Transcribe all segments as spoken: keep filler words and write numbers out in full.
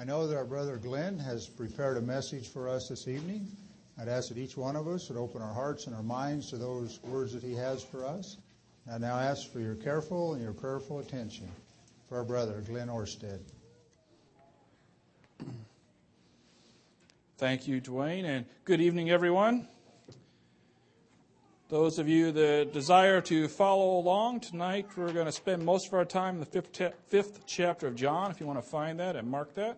I know that our brother Glenn has prepared a message for us this evening. I'd ask that each one of us would open our hearts and our minds to those words that he has for us. I now ask for your careful and your prayerful attention for our brother Glenn Orsted. Thank you, Dwayne, and good evening, everyone. Those of you that desire to follow along tonight, we're going to spend most of our time in the fifth, ta- fifth chapter of John, if you want to find that and mark that.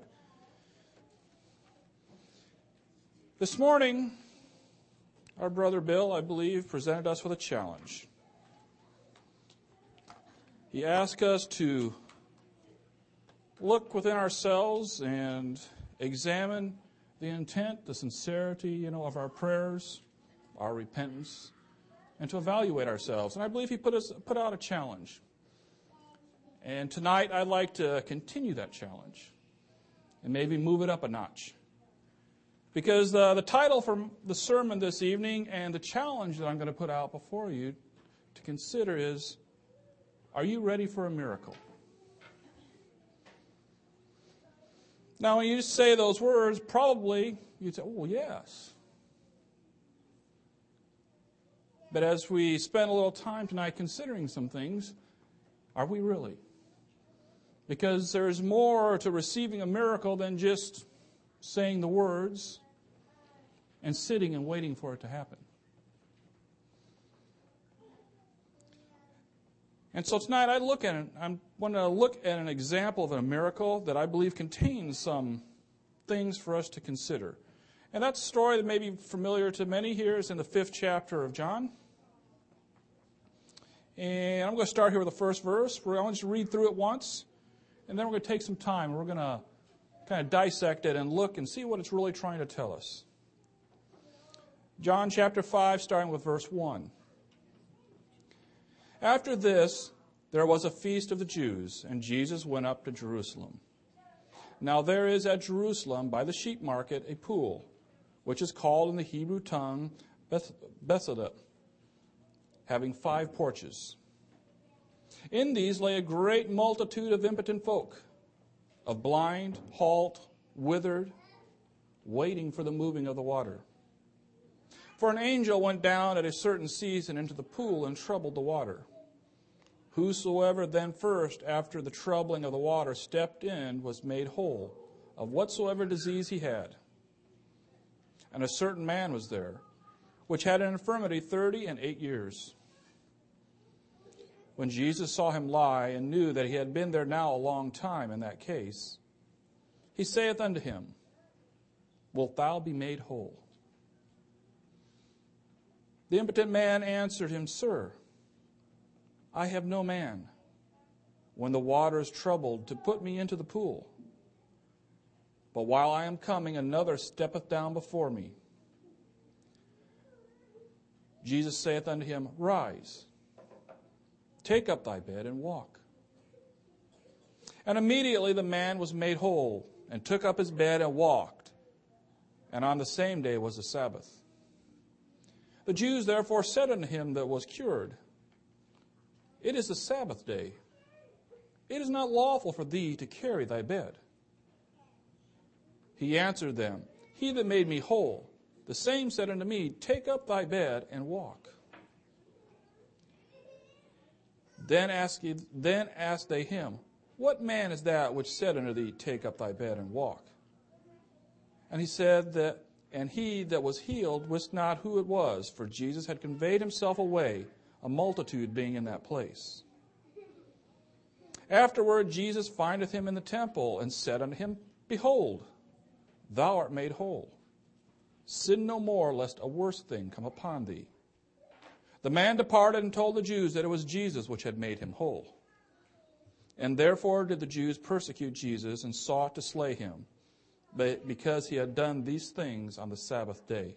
This morning, our brother Bill, I believe, presented us with a challenge. He asked us to look within ourselves and examine the intent, the sincerity, you know, of our prayers, our repentance, and to evaluate ourselves. And I believe he put us put out a challenge. And tonight I'd like to continue that challenge and maybe move it up a notch. Because the, the title for the sermon this evening and the challenge that I'm going to put out before you to consider is, are you ready for a miracle? Now, when you say those words, probably you'd say, oh, yes. But as we spend a little time tonight considering some things, are we really? Because there's more to receiving a miracle than just saying the words and sitting and waiting for it to happen. And so tonight I look at it, I want to look at an example of a miracle that I believe contains some things for us to consider. And that story that may be familiar to many here is in the fifth chapter of John. And I'm going to start here with the first verse. We're going to read through it once, and then we're going to take some time. We're going to kind of dissect it and look and see what it's really trying to tell us. John chapter five, starting with verse one. After this, there was a feast of the Jews, and Jesus went up to Jerusalem. Now there is at Jerusalem by the sheep market a pool, which is called in the Hebrew tongue Beth- Bethesda, having five porches. In these lay a great multitude of impotent folk, of blind, halt, withered, waiting for the moving of the water. For an angel went down at a certain season into the pool and troubled the water. Whosoever then first, after the troubling of the water, stepped in was made whole of whatsoever disease he had. And a certain man was there, which had an infirmity thirty and eight years. When Jesus saw him lie, and knew that he had been there now a long time in that case, he saith unto him, Wilt thou be made whole? The impotent man answered him, Sir, I have no man, when the water is troubled, to put me into the pool. But while I am coming, another steppeth down before me. Jesus saith unto him, Rise, take up thy bed and walk. And immediately the man was made whole, and took up his bed and walked. And on the same day was the Sabbath. The Jews therefore said unto him that was cured, It is the Sabbath day. It is not lawful for thee to carry thy bed. He answered them, He that made me whole, the same said unto me, Take up thy bed and walk. Then asked, he, then asked they him, What man is that which said unto thee, Take up thy bed and walk? And he said that, and he that was healed wist not who it was, for Jesus had conveyed himself away, a multitude being in that place. Afterward Jesus findeth him in the temple, and said unto him, Behold, thou art made whole. Sin no more, lest a worse thing come upon thee. The man departed and told the Jews that it was Jesus which had made him whole. And therefore did the Jews persecute Jesus, and sought to slay him, but because he had done these things on the Sabbath day.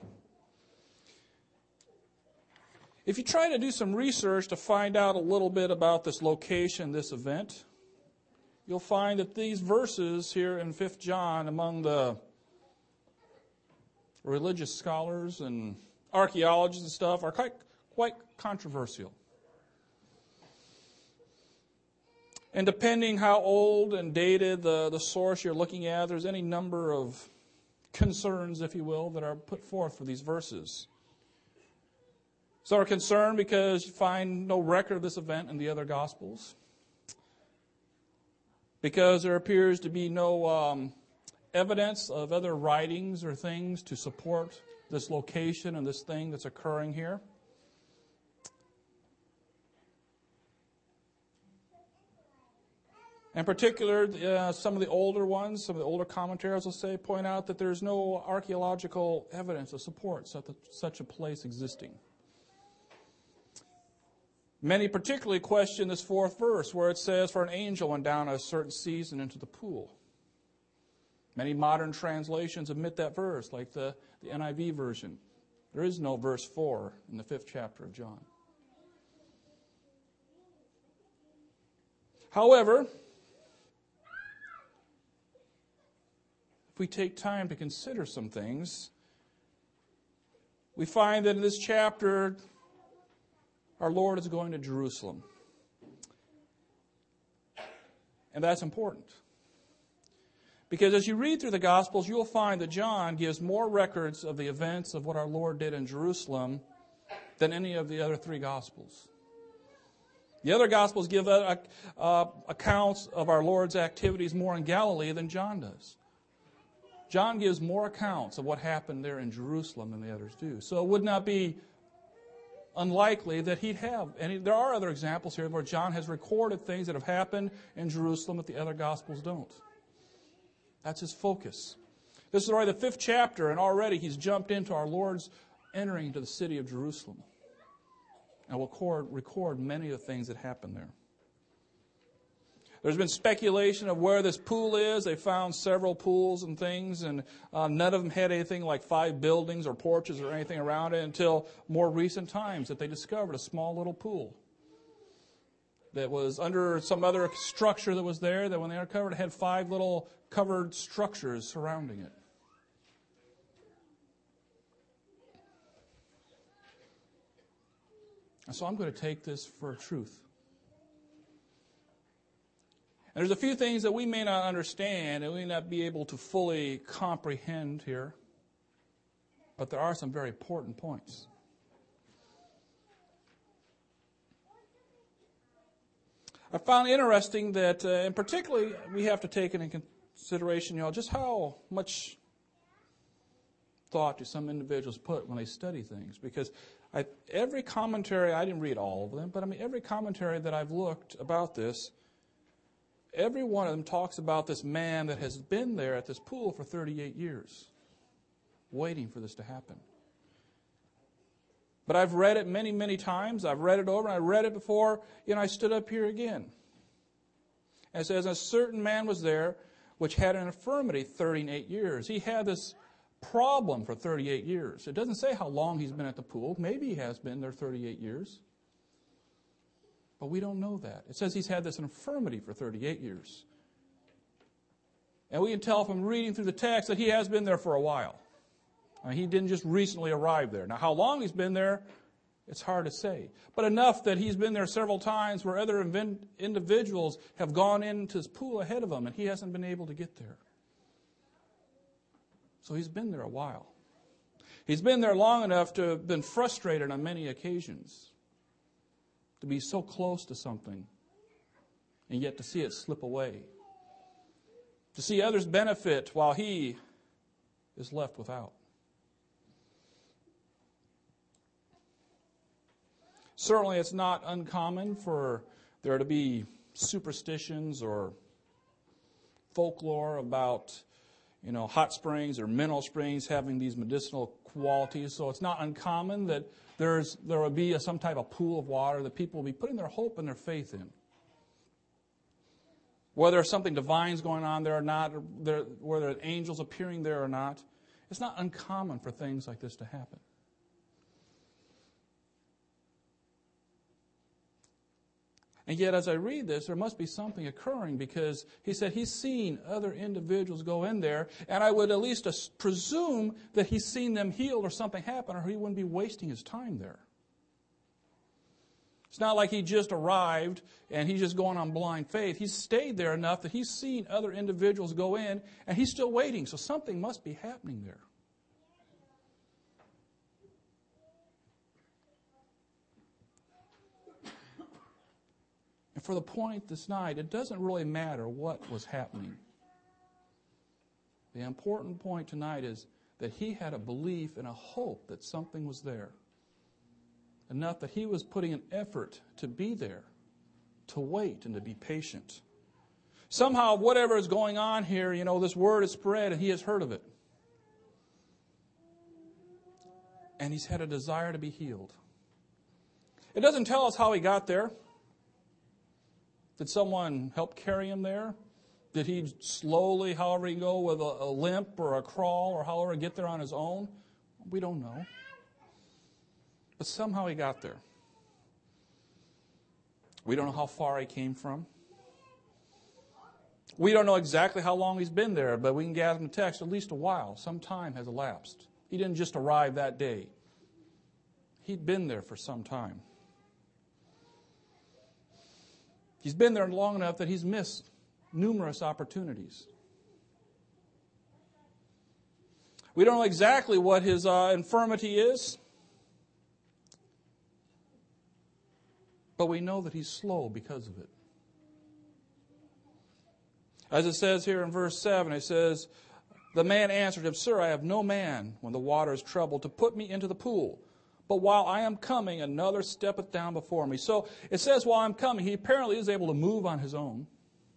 If you try to do some research to find out a little bit about this location, this event, you'll find that these verses here in Fifth John, among the religious scholars and archaeologists and stuff, are quite, quite controversial. And depending how old and dated the, the source you're looking at, there's any number of concerns, if you will, that are put forth for these verses. Some are concerned because you find no record of this event in the other Gospels. Because there appears to be no um, evidence of other writings or things to support this location and this thing that's occurring here. In particular, uh, some of the older ones, some of the older commentaries will say, point out that there's no archaeological evidence to support such a, such a place existing. Many particularly question this fourth verse where it says, for an angel went down a certain season into the pool. Many modern translations omit that verse, like the, the N I V version. There is no verse four in the fifth chapter of John. However, if we take time to consider some things, we find that in this chapter, our Lord is going to Jerusalem. And that's important. Because as you read through the Gospels, you'll find that John gives more records of the events of what our Lord did in Jerusalem than any of the other three Gospels. The other Gospels give uh, uh, accounts of our Lord's activities more in Galilee than John does. John gives more accounts of what happened there in Jerusalem than the others do. So it would not be unlikely that he'd have. And there are other examples here where John has recorded things that have happened in Jerusalem that the other Gospels don't. That's his focus. This is already the fifth chapter, and already he's jumped into our Lord's entering into the city of Jerusalem. And we'll record, record many of the things that happened there. There's been speculation of where this pool is. They found several pools and things, and uh, none of them had anything like five buildings or porches or anything around it until more recent times that they discovered a small little pool that was under some other structure that was there, that when they uncovered it had five little covered structures surrounding it. And so I'm going to take this for truth. And there's a few things that we may not understand and we may not be able to fully comprehend here. But there are some very important points. I found it interesting that, uh, and particularly we have to take into consideration, you know, just how much thought do some individuals put when they study things. Because I, every commentary, I didn't read all of them, but I mean every commentary that I've looked about this, every one of them talks about this man that has been there at this pool for thirty-eight years, waiting for this to happen. But I've read it many, many times. I've read it over, and I read it before, you know, I stood up here again. And it says, a certain man was there which had an infirmity thirty-eight years. He had this problem for thirty-eight years. It doesn't say how long he's been at the pool. Maybe he has been there thirty-eight years. But we don't know that. It says he's had this infirmity for thirty-eight years. And we can tell from reading through the text that he has been there for a while. I mean, he didn't just recently arrive there. Now, how long he's been there, it's hard to say. But enough that he's been there several times where other individuals have gone into his pool ahead of him, and he hasn't been able to get there. So he's been there a while. He's been there long enough to have been frustrated on many occasions. To be so close to something, and yet to see it slip away. To see others benefit while he is left without. Certainly it's not uncommon for there to be superstitions or folklore about, you know, hot springs or mineral springs having these medicinal qualities. So it's not uncommon that there's there will be a, some type of pool of water that people will be putting their hope and their faith in. Whether something divine is going on there or not, or there, whether angels appearing there or not, it's not uncommon for things like this to happen. And yet, as I read this, there must be something occurring because he said he's seen other individuals go in there, and I would at least presume that he's seen them healed or something happen, or he wouldn't be wasting his time there. It's not like he just arrived and he's just going on blind faith. He's stayed there enough that he's seen other individuals go in, and he's still waiting. So something must be happening there. And for the point this night, it doesn't really matter what was happening. The important point tonight is that he had a belief and a hope that something was there. Enough that he was putting an effort to be there, to wait and to be patient. Somehow, whatever is going on here, you know, this word is spread and he has heard of it. And he's had a desire to be healed. It doesn't tell us how he got there. Did someone help carry him there? Did he slowly, however he can go, with a, a limp or a crawl or however get there on his own? We don't know. But somehow he got there. We don't know how far he came from. We don't know exactly how long he's been there, but we can gather from the text at least a while. Some time has elapsed. He didn't just arrive that day. He'd been there for some time. He's been there long enough that he's missed numerous opportunities. We don't know exactly what his uh, infirmity is, but we know that he's slow because of it. As it says here in verse seven, it says, the man answered him, Sir, I have no man when the water is troubled to put me into the pool. But while I am coming, another steppeth down before me. So it says while I'm coming, he apparently is able to move on his own,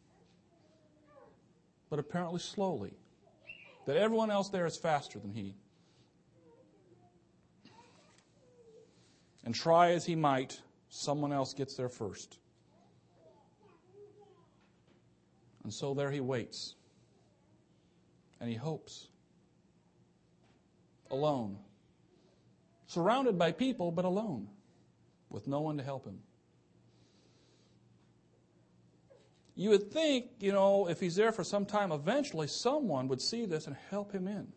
but apparently slowly. That everyone else there is faster than he. And try as he might, someone else gets there first. And so there he waits. And he hopes. Alone. Surrounded by people, but alone. With no one to help him. You would think, you know, if he's there for some time, eventually someone would see this and help him in.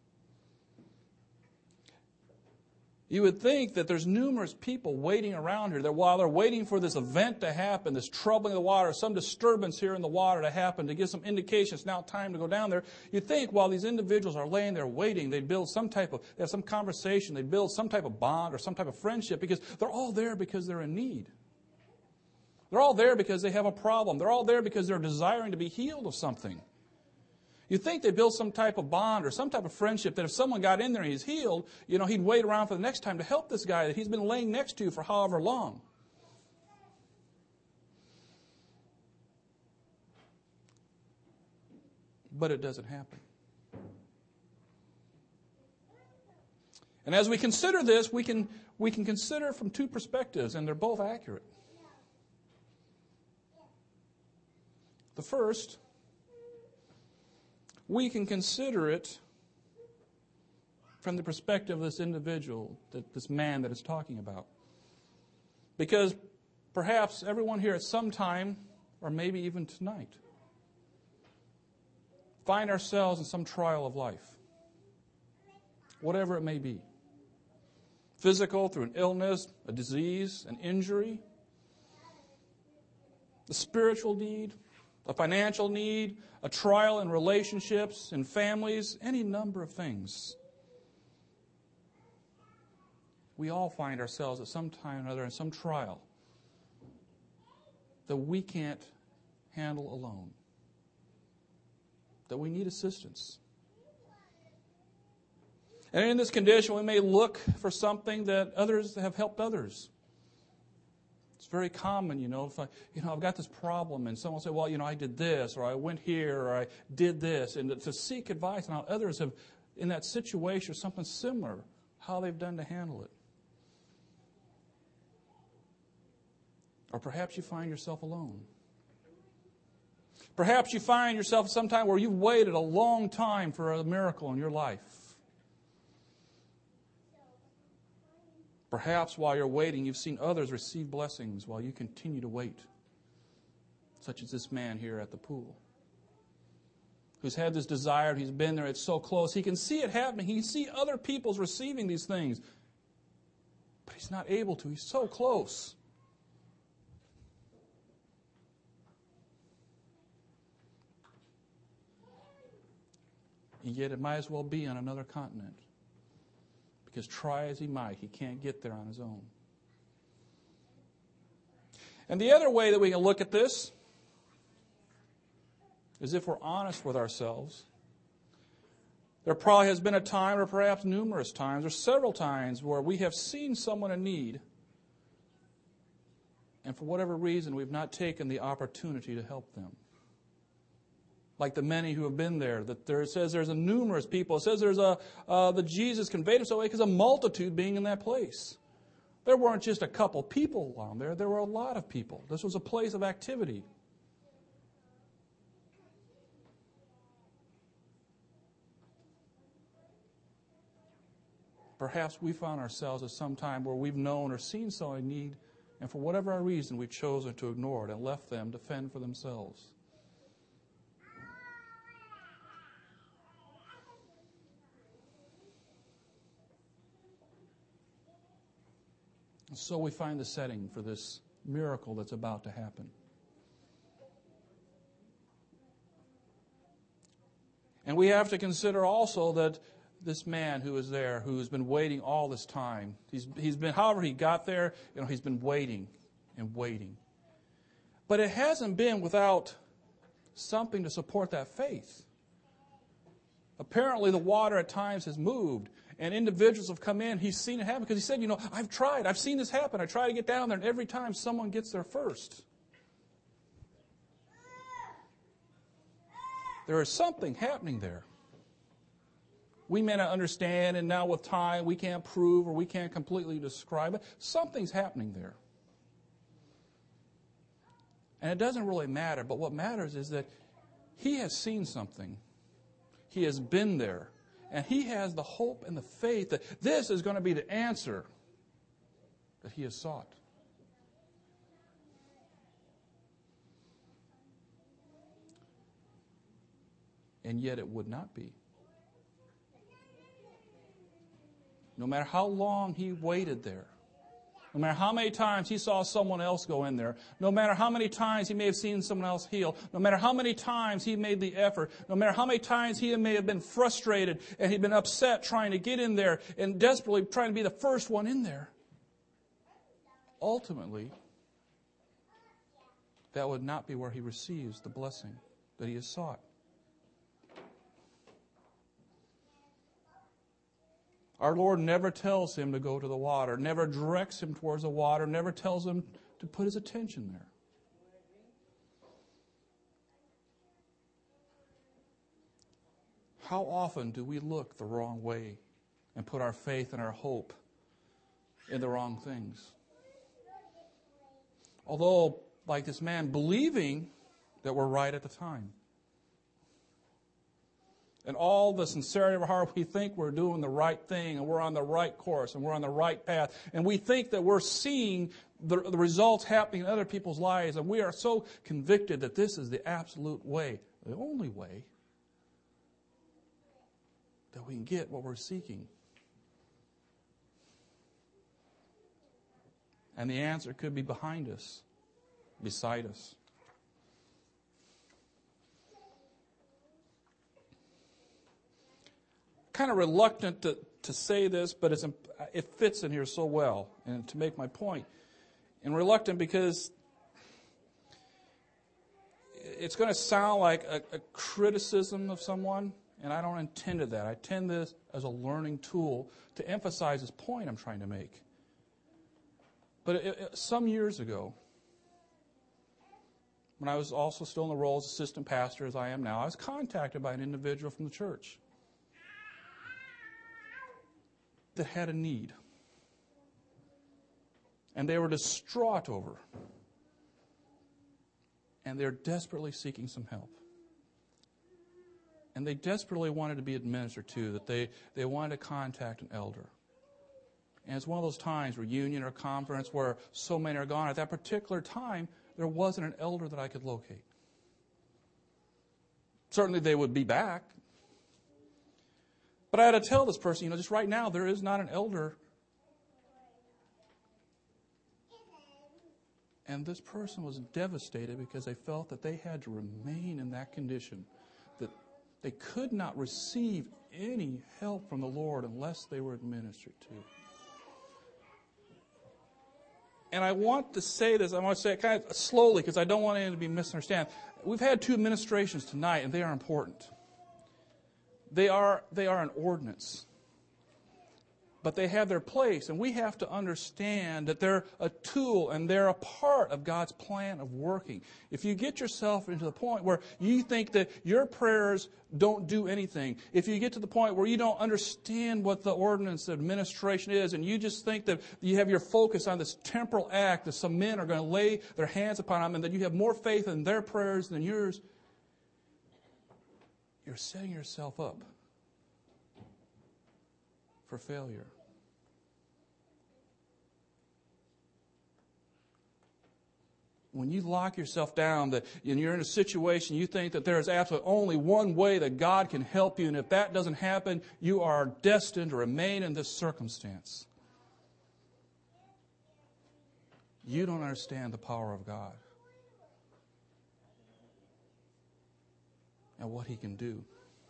You would think that there's numerous people waiting around here, that while they're waiting for this event to happen, this troubling of the water, some disturbance here in the water to happen, to give some indication it's now time to go down there, you'd think while these individuals are laying there waiting, they'd build some type of, they have some conversation, they'd build some type of bond or some type of friendship, because they're all there because they're in need. They're all there because they have a problem. They're all there because they're desiring to be healed of something. You'd think they build some type of bond or some type of friendship that if someone got in there and he's healed, you know, he'd wait around for the next time to help this guy that he's been laying next to for however long. But it doesn't happen. And as we consider this, we can, we can consider from two perspectives, and they're both accurate. The first, we can consider it from the perspective of this individual, that this man that is talking about. Because perhaps everyone here at some time, or maybe even tonight, find ourselves in some trial of life. Whatever it may be. Physical, through an illness, a disease, an injury. A spiritual need, a financial need, a trial in relationships, in families, any number of things. We all find ourselves at some time or another in some trial that we can't handle alone. That we need assistance. And in this condition, we may look for something that others have helped others. It's very common, you know, if I, you know, I've got this problem and someone will say, well, you know, I did this, or I went here, or I did this, and to seek advice on how others have, in that situation or something similar, how they've done to handle it. Or perhaps you find yourself alone. Perhaps you find yourself sometime where you've waited a long time for a miracle in your life. Perhaps while you're waiting, you've seen others receive blessings while you continue to wait. Such as this man here at the pool, who's had this desire, he's been there, it's so close. He can see it happening. He can see other people's receiving these things. But he's not able to. He's so close. And yet it might as well be on another continent. Because try as he might, he can't get there on his own. And the other way that we can look at this is if we're honest with ourselves. There probably has been a time, or perhaps numerous times, or several times, where we have seen someone in need, and for whatever reason, we've not taken the opportunity to help them. Like the many who have been there, that there it says there's a numerous people. It says there's a uh, that Jesus conveyed himself away because a multitude being in that place. There weren't just a couple people along there. There were a lot of people. This was a place of activity. Perhaps we found ourselves at some time where we've known or seen someone in need, and for whatever reason, we've chosen to ignore it and left them to fend for themselves. And so we find the setting for this miracle that's about to happen. And we have to consider also that this man who is there, who's been waiting all this time, he's, he's been, however he got there, you know, he's been waiting and waiting. But it hasn't been without something to support that faith. Apparently the water at times has moved, and individuals have come in. He's seen it happen because he said, you know, I've tried. I've seen this happen. I try to get down there, and every time someone gets there first. There is something happening there. We may not understand, and now with time we can't prove or we can't completely describe it. Something's happening there. And it doesn't really matter, but what matters is that he has seen something. He has been there. And he has the hope and the faith that this is going to be the answer that he has sought. And yet it would not be. No matter how long he waited there, no matter how many times he saw someone else go in there, no matter how many times he may have seen someone else heal, no matter how many times he made the effort, no matter how many times he may have been frustrated and he'd been upset trying to get in there and desperately trying to be the first one in there, ultimately, that would not be where he receives the blessing that he has sought. Our Lord never tells him to go to the water, never directs him towards the water, never tells him to put his attention there. How often do we look the wrong way and put our faith and our hope in the wrong things? Although, like this man, believing that we're right at the time. And all the sincerity of our heart, we think we're doing the right thing and we're on the right course and we're on the right path. And we think that we're seeing the, the results happening in other people's lives. And we are so convicted that this is the absolute way, the only way that we can get what we're seeking. And the answer could be behind us, beside us. Kind of reluctant to, to say this, but it's, it fits in here so well, and to make my point. And reluctant because it's going to sound like a, a criticism of someone, and I don't intend that. I intend this as a learning tool to emphasize this point I'm trying to make. But it, it, some years ago, when I was also still in the role as assistant pastor as I am now, I was contacted by an individual from the church that had a need. And they were distraught over. And they're desperately seeking some help. And they desperately wanted to be administered to, that they, they wanted to contact an elder. And it's one of those times, reunion or conference, where so many are gone. At that particular time, there wasn't an elder that I could locate. Certainly they would be back. But I had to tell this person, you know, just right now, there is not an elder. And this person was devastated because they felt that they had to remain in that condition, that They could not receive any help from the Lord unless they were administered to. And I want to say this, I want to say it kind of slowly because I don't want anyone to be misunderstood. We've had two ministrations tonight, and they are important. They are, they are an ordinance. But they have their place, and we have to understand that they're a tool and they're a part of God's plan of working. If you get yourself into the point where you think that your prayers don't do anything, if you get to the point where you don't understand what the ordinance administration is, and you just think that you have your focus on this temporal act that some men are going to lay their hands upon them, and that you have more faith in their prayers than yours, you're setting yourself up for failure. When you lock yourself down, that and you're in a situation, you think that there is absolutely only one way that God can help you, and if that doesn't happen, you are destined to remain in this circumstance. You don't understand the power of God and what He can do.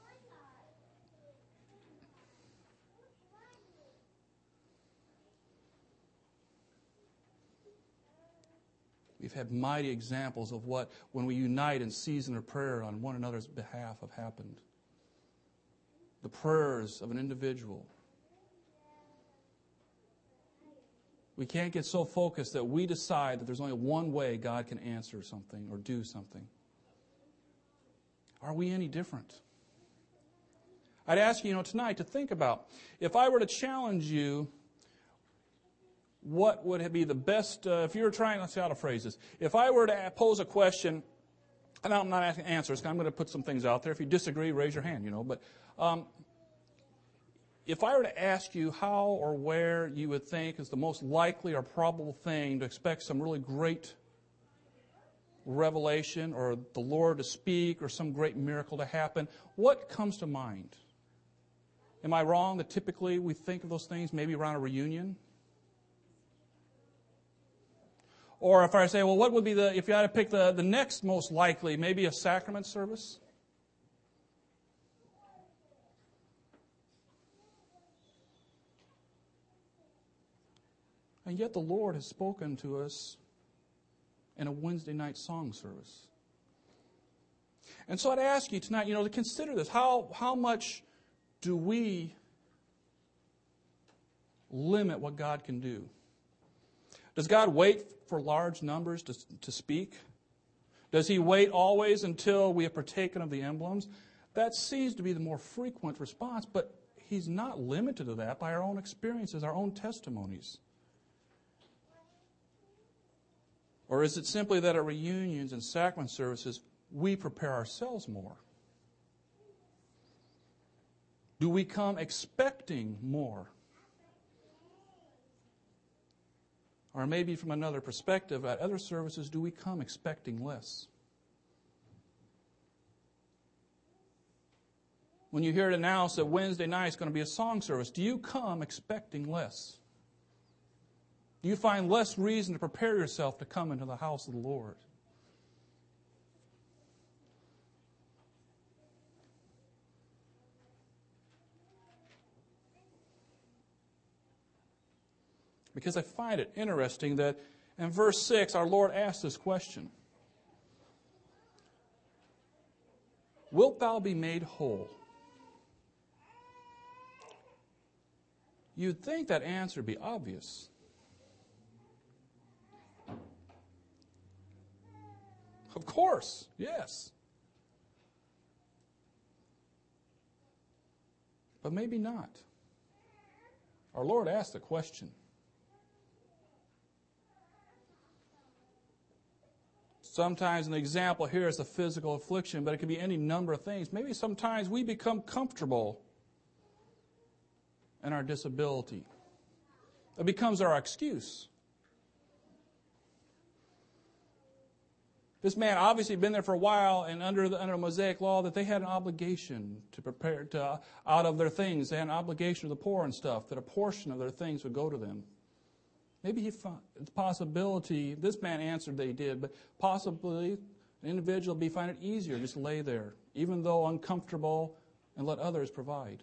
We've had mighty examples of what, when we unite in season of prayer on one another's behalf, have happened. The prayers of an individual. We can't get so focused that we decide that there's only one way God can answer something or do something. Are we any different? I'd ask you, you know, tonight to think about, if I were to challenge you, what would be the best, uh, if you were trying, let's see how to phrase this. If I were to pose a question, and I'm not asking answers, I'm going to put some things out there. If you disagree, raise your hand, you know. But um, if I were to ask you how or where you would think is the most likely or probable thing to expect some really great revelation or the Lord to speak or some great miracle to happen, what comes to mind? Am I wrong that typically we think of those things maybe around a reunion? Or if I say, well, what would be the, if you had to pick the, the next most likely, maybe a sacrament service? And yet the Lord has spoken to us in a Wednesday night song service. And so I'd ask you tonight, you know, to consider this. How, how much do we limit what God can do? Does God wait for large numbers to, to speak? Does He wait always until we have partaken of the emblems? That seems to be the more frequent response, but He's not limited to that by our own experiences, our own testimonies. Or is it simply that at reunions and sacrament services, we prepare ourselves more? Do we come expecting more? Or maybe from another perspective, at other services, do we come expecting less? When you hear it announced that Wednesday night is going to be a song service, do you come expecting less? Do you find less reason to prepare yourself to come into the house of the Lord? Because I find it interesting that in verse six, our Lord asked this question. Wilt thou be made whole? You'd think that answer would be obvious. Of course, yes. But maybe not. Our Lord asked the question. Sometimes an example here is a physical affliction, but it could be any number of things. Maybe sometimes we become comfortable in our disability. It becomes our excuse. This man obviously had been there for a while, and under the under the Mosaic law, that they had an obligation to prepare to out of their things. They had an obligation to the poor and stuff, that a portion of their things would go to them. Maybe he found the possibility, this man answered that he did, but possibly An individual will be find it easier to just lay there, even though uncomfortable, and let others provide.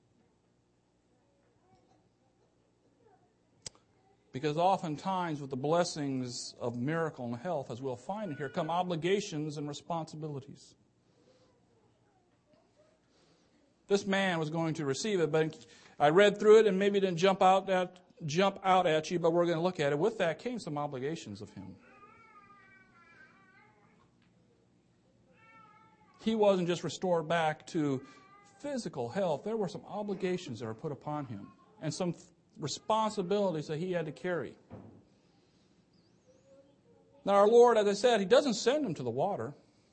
Because oftentimes with the blessings of miracle and health, as we'll find here, come obligations and responsibilities. This man was going to receive it, but I read through it and maybe it didn't jump out at, jump out at you, but we're going to look at it. With that came some obligations of him. He wasn't just restored back to physical health. There were some obligations that were put upon him and some responsibilities that he had to carry. Now our Lord, as I said, He doesn't send him to the water.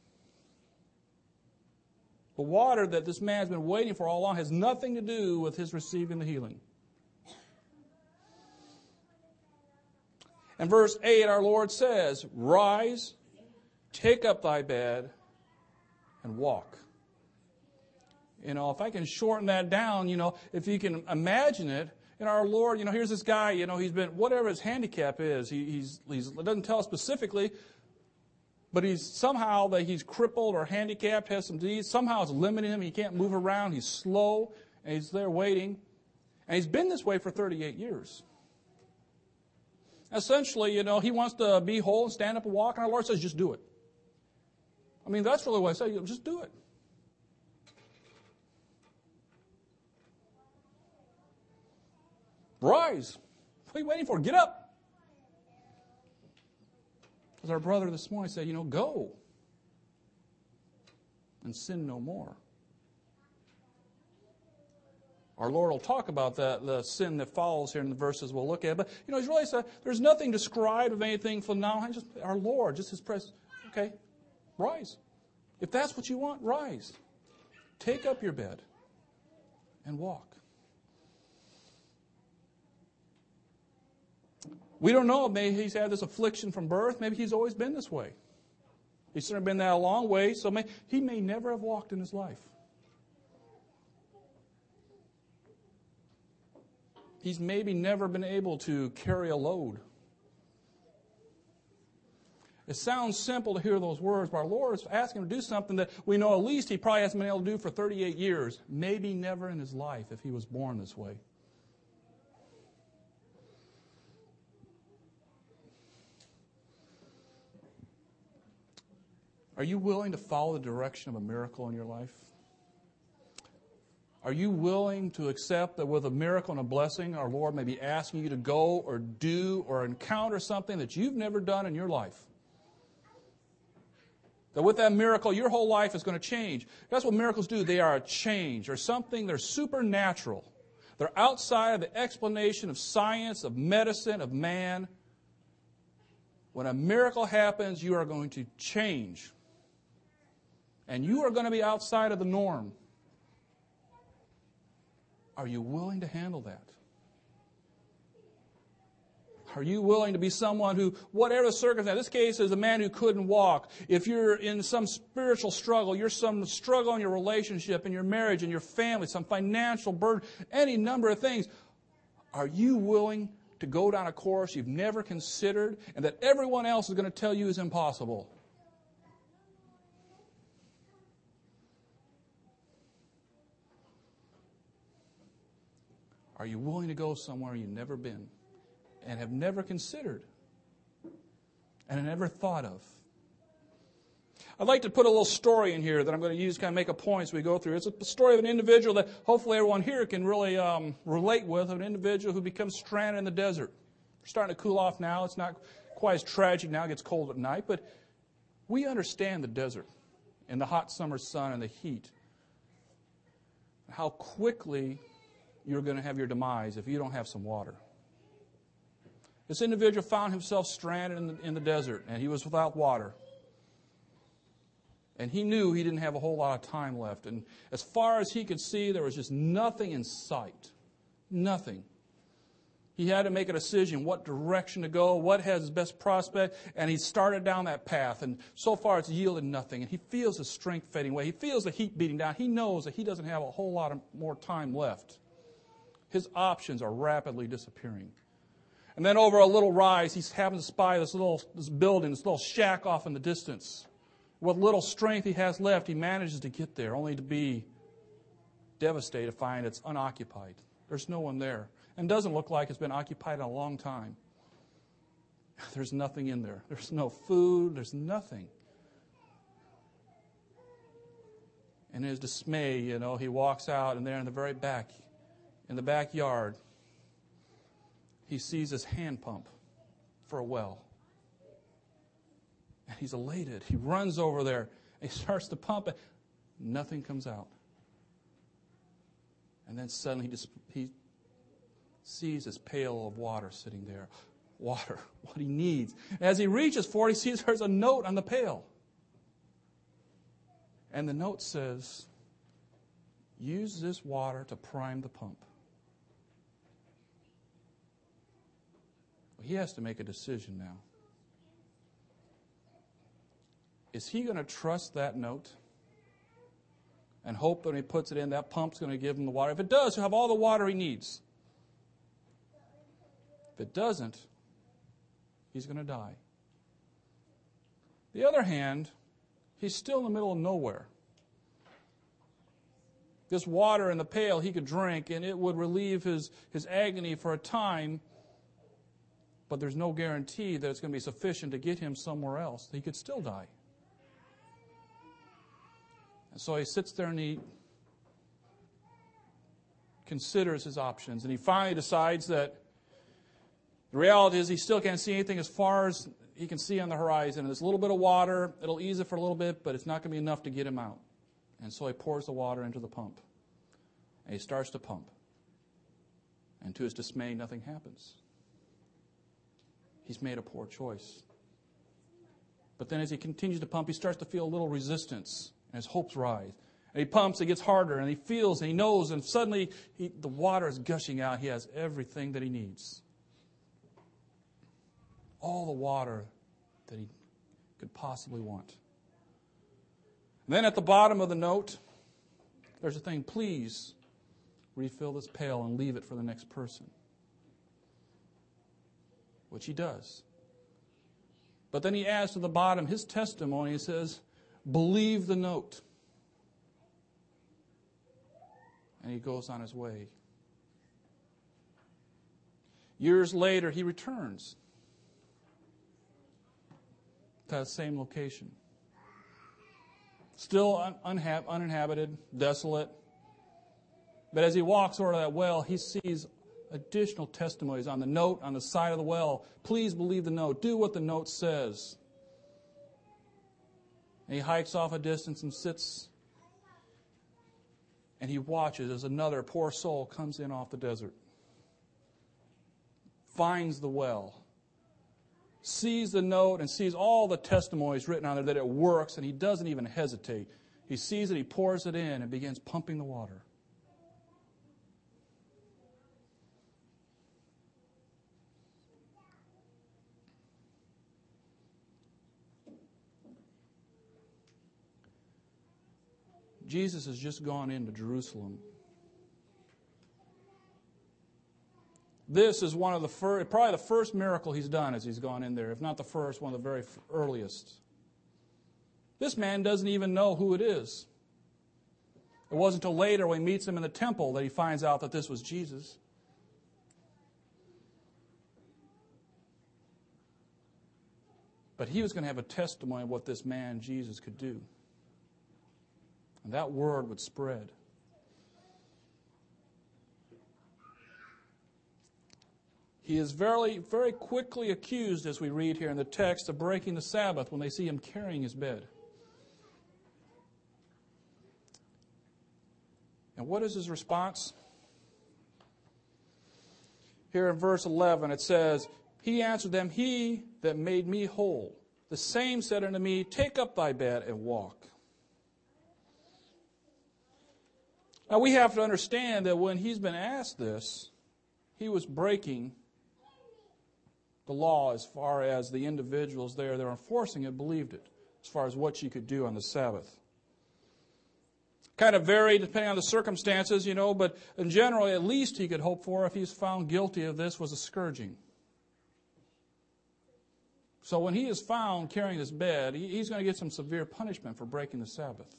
The water that this man's been waiting for all along has nothing to do with his receiving the healing. In verse eight, our Lord says, "Rise, take up thy bed, and walk." You know, if I can shorten that down, you know, if you can imagine it, and our Lord, you know, here's this guy, you know, he's been, whatever his handicap is, he, he's, he's, it doesn't tell us specifically, but he's somehow that he's crippled or handicapped, has some disease, somehow it's limiting him, he can't move around, he's slow, and he's there waiting. And he's been this way for thirty-eight years. Essentially, you know, he wants to be whole and stand up and walk, and our Lord says, just do it. I mean, that's really what I say, just do it. Rise. What are you waiting for? Get up. As our brother this morning said, you know, go and sin no more. Our Lord will talk about that, the sin that follows here in the verses we'll look at. But, you know, He's really said, there's nothing described of anything from now on. Just our Lord, just His presence. Okay, rise. If that's what you want, rise. Take up your bed and walk. We don't know. Maybe he's had this affliction from birth. Maybe he's always been this way. He's certainly been that a long way, so may, he may never have walked in his life. He's maybe never been able to carry a load. It sounds simple to hear those words, but our Lord is asking him to do something that we know at least he probably hasn't been able to do for thirty-eight years. Maybe never in his life if he was born this way. Are you willing to follow the direction of a miracle in your life? Are you willing to accept that with a miracle and a blessing, our Lord may be asking you to go or do or encounter something that you've never done in your life? That with that miracle, your whole life is going to change. That's what miracles do. They are a change or something. They're supernatural. They're outside of the explanation of science, of medicine, of man. When a miracle happens, you are going to change. And you are going to be outside of the norm. Are you willing to handle that? Are you willing to be someone who, whatever the circumstance, this case is a man who couldn't walk. If you're in some spiritual struggle, you're some struggle in your relationship, in your marriage, in your family, some financial burden, any number of things, are you willing to go down a course you've never considered and that everyone else is going to tell you is impossible? Are you willing to go somewhere you've never been and have never considered and have never thought of? I'd like to put a little story in here that I'm going to use to kind of make a point as we go through. It's a story of an individual that hopefully everyone here can really um, relate with, of an individual who becomes stranded in the desert. We're starting to cool off now. It's not quite as tragic now. It gets cold at night. But we understand the desert and the hot summer sun and the heat. How quickly you're going to have your demise if you don't have some water. This individual found himself stranded in the, in the desert, and he was without water. And he knew he didn't have a whole lot of time left. And as far as he could see, there was just nothing in sight. Nothing. He had to make a decision what direction to go, what has his best prospect, and he started down that path. And so far it's yielded nothing. And he feels his strength fading away. He feels the heat beating down. He knows that he doesn't have a whole lot of more time left. His options are rapidly disappearing. And then over a little rise, he happens to spy this little this building, this little shack off in the distance. What little strength he has left, he manages to get there, only to be devastated to find it's unoccupied. There's no one there. And it doesn't look like it's been occupied in a long time. There's nothing in there. There's no food. There's nothing. And in his dismay, you know, he walks out, and there in the very back, in the backyard, he sees his hand pump for a well. And he's elated. He runs over there, and he starts to pump it. Nothing comes out. And then suddenly he, just, he sees this pail of water sitting there. Water, what he needs. And as he reaches for it, he sees there's a note on the pail. And the note says, use this water to prime the pump. He has to make a decision now. Is he going to trust that note and hope that when he puts it in, that pump's going to give him the water? If it does, he'll have all the water he needs. If it doesn't, he's going to die. The other hand, he's still in the middle of nowhere. This water in the pail he could drink, and it would relieve his, his agony for a time, but there's no guarantee that it's going to be sufficient to get him somewhere else. He could still die. And so he sits there and he considers his options, and he finally decides that the reality is he still can't see anything as far as he can see on the horizon. And there's a little bit of water. It'll ease it for a little bit, but it's not going to be enough to get him out. And so he pours the water into the pump. And he starts to pump. And to his dismay, nothing happens. He's made a poor choice. But then as he continues to pump, he starts to feel a little resistance. And his hopes rise. And he pumps, it gets harder, and he feels, and he knows, and suddenly he, the water is gushing out. He has everything that he needs. All the water that he could possibly want. And then at the bottom of the note, there's a thing, please refill this pail and leave it for the next person. Which he does. But then he adds to the bottom his testimony. He says, believe the note. And he goes on his way. Years later, he returns to that same location. Still un- unha- uninhabited, desolate. But as he walks over to that well, he sees additional testimonies on the note on the side of the well. Please believe the note. Do what the note says. And he hikes off a distance and sits. And he watches as another poor soul comes in off the desert. Finds the well. Sees the note and sees all the testimonies written on there that it works, and he doesn't even hesitate. He sees it, he pours it in, and begins pumping the water. Jesus has just gone into Jerusalem. This is one of the first, probably the first miracle he's done as he's gone in there, if not the first, one of the very earliest. This man doesn't even know who it is. It wasn't until later when he meets him in the temple that he finds out that this was Jesus. But he was going to have a testimony of what this man, Jesus, could do. And that word would spread. He is very, very quickly accused, as we read here in the text, of breaking the Sabbath when they see him carrying his bed. And what is his response? Here in verse eleven it says, he answered them, he that made me whole, the same said unto me, take up thy bed and walk. Now we have to understand that when he's been asked this, he was breaking the law as far as the individuals there that are enforcing it believed it, as far as what you could do on the Sabbath. Kind of varied depending on the circumstances, you know, but in general, at least he could hope for, if he's found guilty of this, was a scourging. So when he is found carrying this bed, he, he's going to get some severe punishment for breaking the Sabbath.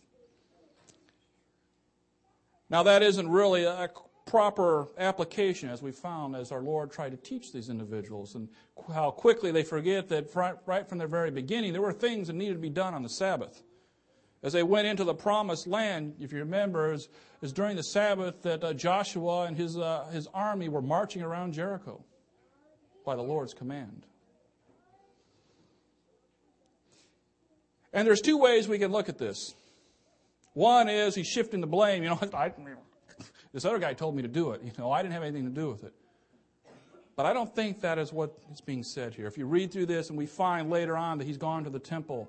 Now that isn't really a proper application, as we found as our Lord tried to teach these individuals, and how quickly they forget that right from the very beginning there were things that needed to be done on the Sabbath. As they went into the promised land, if you remember, it was during the Sabbath that uh, Joshua and his, uh, his army were marching around Jericho by the Lord's command. And there's two ways we can look at this. One is he's shifting the blame. You know, I, this other guy told me to do it. You know, I didn't have anything to do with it. But I don't think that is what is being said here. If you read through this and we find later on that he's gone to the temple,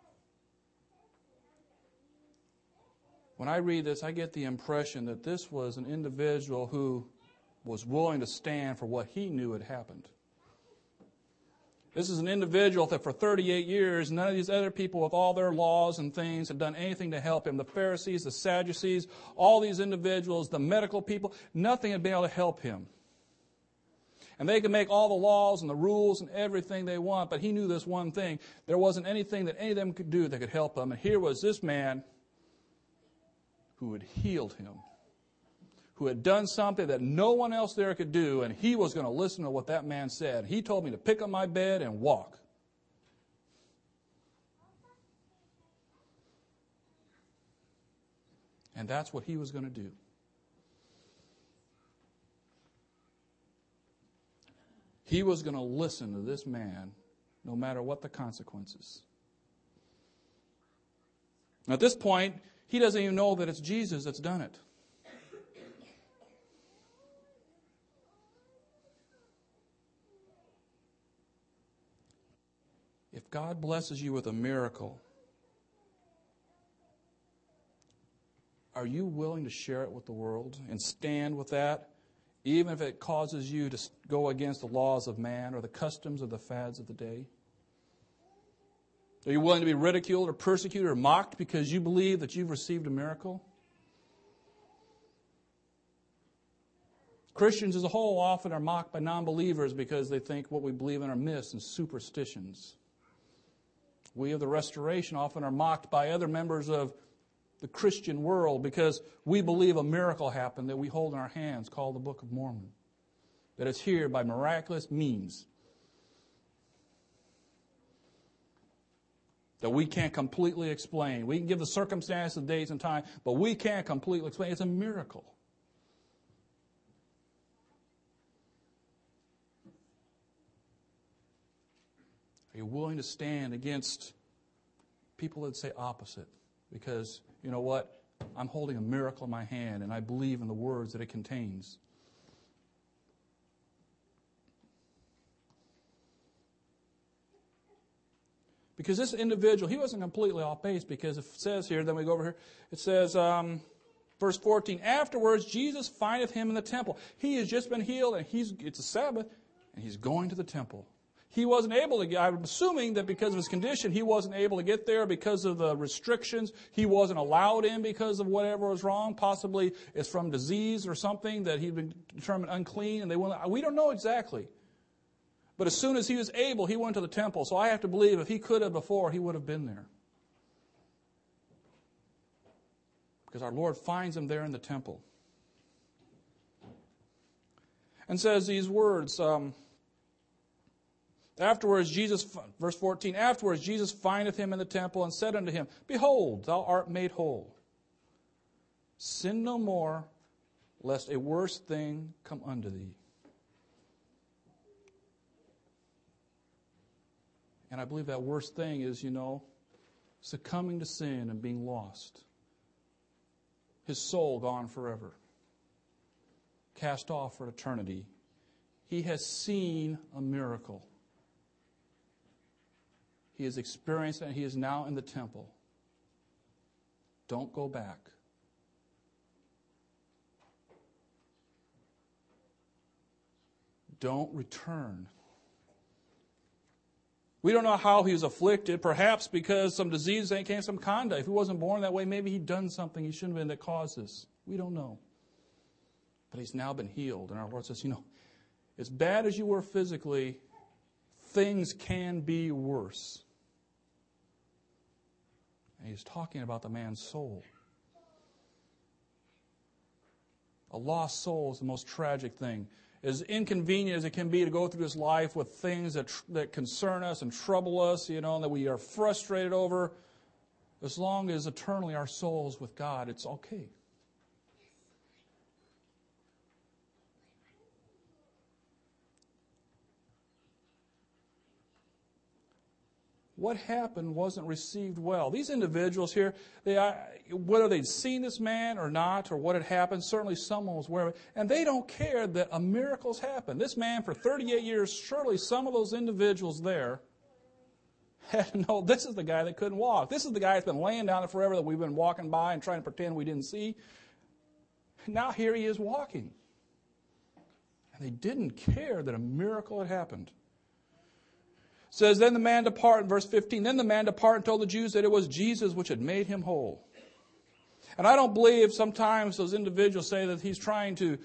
when I read this, I get the impression that this was an individual who was willing to stand for what he knew had happened. This is an individual that for thirty-eight years, none of these other people with all their laws and things had done anything to help him. The Pharisees, the Sadducees, all these individuals, the medical people, nothing had been able to help him. And they could make all the laws and the rules and everything they want, but he knew this one thing. There wasn't anything that any of them could do that could help him. And here was this man who had healed him, who had done something that no one else there could do, and he was going to listen to what that man said. He told me to pick up my bed and walk. And that's what he was going to do. He was going to listen to this man no matter what the consequences. At this point, he doesn't even know that it's Jesus that's done it. If God blesses you with a miracle, are you willing to share it with the world and stand with that, even if it causes you to go against the laws of man or the customs or the fads of the day? Are you willing to be ridiculed or persecuted or mocked because you believe that you've received a miracle? Christians as a whole often are mocked by non-believers because they think what we believe in are myths and superstitions. We of the Restoration often are mocked by other members of the Christian world because we believe a miracle happened that we hold in our hands called the Book of Mormon. That it's here by miraculous means. That we can't completely explain. We can give the circumstances, dates, and time, but we can't completely explain. It's a miracle. Are you willing to stand against people that say opposite? Because, you know what? I'm holding a miracle in my hand, and I believe in the words that it contains. Because this individual, he wasn't completely off base, because it says here, then we go over here, it says, um, verse fourteen, afterwards Jesus findeth him in the temple. He has just been healed, and he's it's a Sabbath, and he's going to the temple. He wasn't able to get, I'm assuming that because of his condition, he wasn't able to get there because of the restrictions. He wasn't allowed in because of whatever was wrong. Possibly it's from disease or something that he'd been determined unclean, and they wouldn't, we don't know exactly. But as soon as he was able, he went to the temple. So I have to believe if he could have before, he would have been there. Because our Lord finds him there in the temple. And says these words, um, afterwards Jesus, verse fourteen, afterwards Jesus findeth him in the temple and said unto him, behold, thou art made whole. Sin no more, lest a worse thing come unto thee. And I believe that worst thing is, you know, succumbing to sin and being lost. His soul gone forever. Cast off for eternity. He has seen a miracle. He has experienced it, and he is now in the temple. Don't go back. Don't return. We don't know how he was afflicted, perhaps because some disease came, some conduct. If he wasn't born that way, maybe he'd done something he shouldn't have been that caused this. We don't know. But he's now been healed. And our Lord says, you know, as bad as you were physically things can be worse. And he's talking about the man's soul. A lost soul is the most tragic thing. As inconvenient as it can be to go through this life with things that that concern us and trouble us, you know, and that we are frustrated over, as long as eternally our soul is with God, it's okay. What happened wasn't received well. These individuals here, they, whether they'd seen this man or not, or what had happened, certainly someone was aware of it, and they don't care that a miracle's happened. This man, for thirty-eight years, surely some of those individuals there had to know this is the guy that couldn't walk. This is the guy that's been laying down there forever that we've been walking by and trying to pretend we didn't see. Now here he is walking. And they didn't care that a miracle had happened. It says, then the man departed, verse fifteen, then the man departed and told the Jews that it was Jesus which had made him whole. And I don't believe sometimes those individuals say that he's trying to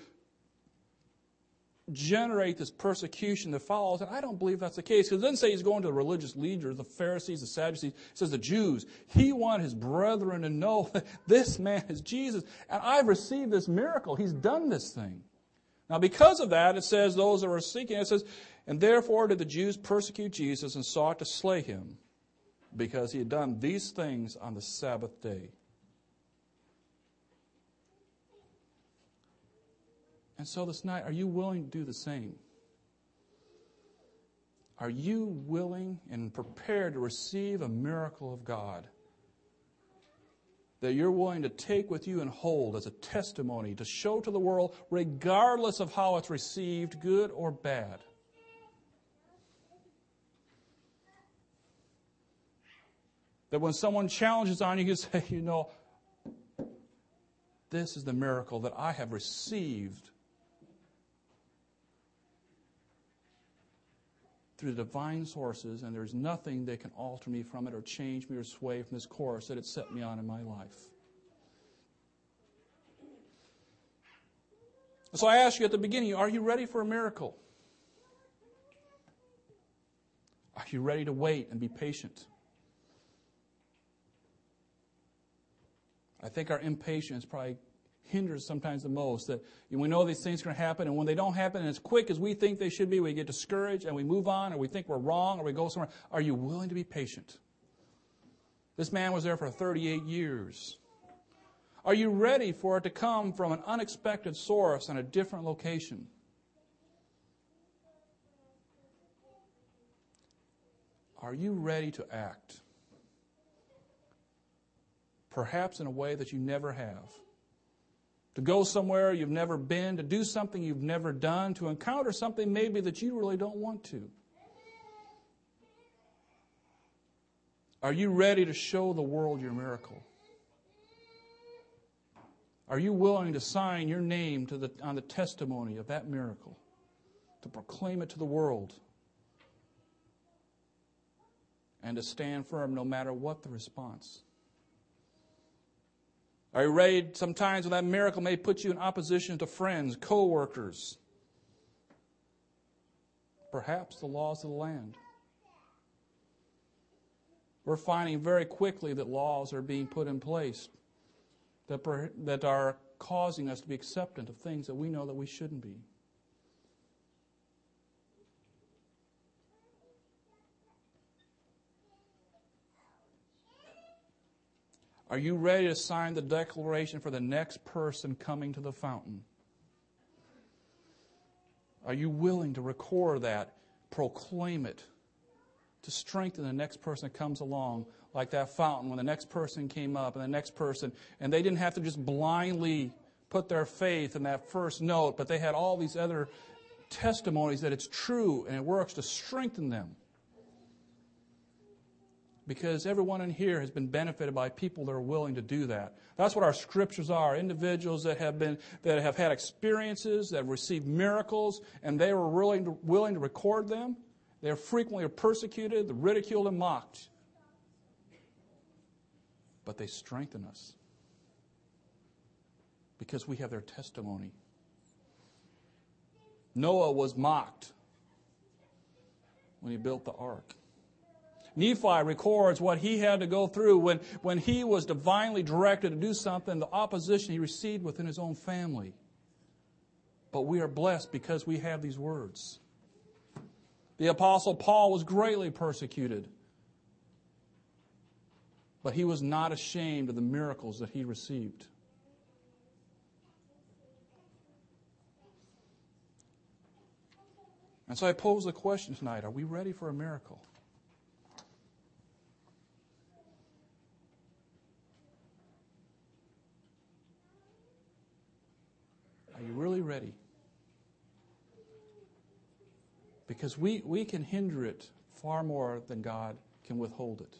generate this persecution that follows, and I don't believe that's the case. Because it doesn't say he's going to the religious leaders, the Pharisees, the Sadducees. It says the Jews. He wanted his brethren to know that this man is Jesus, and I've received this miracle. He's done this thing. Now because of that, it says those that were seeking, it says, and therefore did the Jews persecute Jesus and sought to slay him, because he had done these things on the Sabbath day. And so this night, are you willing to do the same? Are you willing and prepared to receive a miracle of God that you're willing to take with you and hold as a testimony to show to the world, regardless of how it's received, good or bad? That when someone challenges on you, you say, you know, this is the miracle that I have received through the divine sources, and there's nothing that can alter me from it or change me or sway from this course that it set me on in my life. So I asked you at the beginning, are you ready for a miracle? Are you ready to wait and be patient? I think our impatience probably hinders sometimes the most. That we know these things are going to happen, and when they don't happen as quick as we think they should be, we get discouraged and we move on, or we think we're wrong, or we go somewhere. Are you willing to be patient? This man was there for thirty-eight years. Are you ready for it to come from an unexpected source and a different location? Are you ready to act? Perhaps in a way that you never have. To go somewhere you've never been, to do something you've never done, to encounter something maybe that you really don't want to. Are you ready to show the world your miracle? Are you willing to sign your name to the, on the testimony of that miracle, to proclaim it to the world, and to stand firm no matter what the response? Are you ready? Sometimes when that miracle may put you in opposition to friends, co-workers, perhaps the laws of the land. We're finding very quickly that laws are being put in place that, per, that are causing us to be acceptant of things that we know that we shouldn't be. Are you ready to sign the declaration for the next person coming to the fountain? Are you willing to record that, proclaim it, to strengthen the next person that comes along, like that fountain when the next person came up and the next person, and they didn't have to just blindly put their faith in that first note, but they had all these other testimonies that it's true and it works to strengthen them. Because everyone in here has been benefited by people that are willing to do that. That's what our scriptures are. Individuals that have been that have had experiences, that have received miracles, and they were willing to, willing to record them. They are frequently persecuted, ridiculed, and mocked. But they strengthen us because we have their testimony. Noah was mocked. when he built the ark. Nephi records what he had to go through when, when he was divinely directed to do something, the opposition he received within his own family. But we are blessed because we have these words. The Apostle Paul was greatly persecuted, but he was not ashamed of the miracles that he received. And so I pose the question tonight, are we ready for a miracle? Are you really ready? Because we, we can hinder it far more than God can withhold it.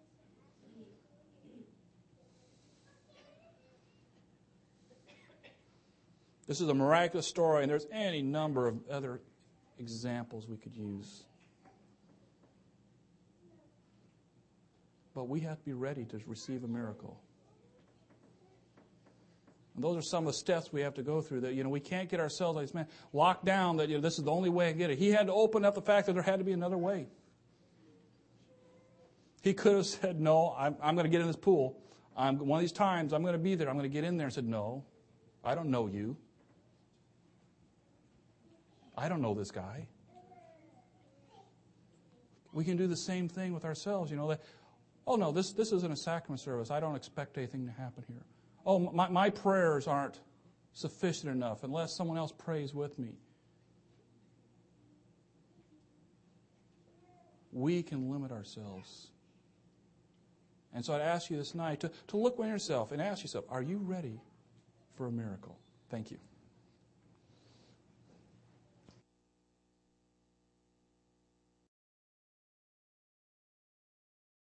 This is a miraculous story, and there's any number of other examples we could use. But we have to be ready to receive a miracle. And those are some of the steps we have to go through. That, you know, we can't get ourselves like this man locked down that, you know, this is the only way I can get it. He had to open up the fact that there had to be another way. He could have said, no, I'm, I'm going to get in this pool. I'm, one of these times I'm going to be there. I'm going to get in there. And said, no, I don't know you. I don't know this guy. We can do the same thing with ourselves. You know, that, oh, no, this, this isn't a sacrament service. I don't expect anything to happen here. Oh, my, my prayers aren't sufficient enough unless someone else prays with me. We can limit ourselves. And so I'd ask you this night to, to look within yourself and ask yourself, are you ready for a miracle? Thank you.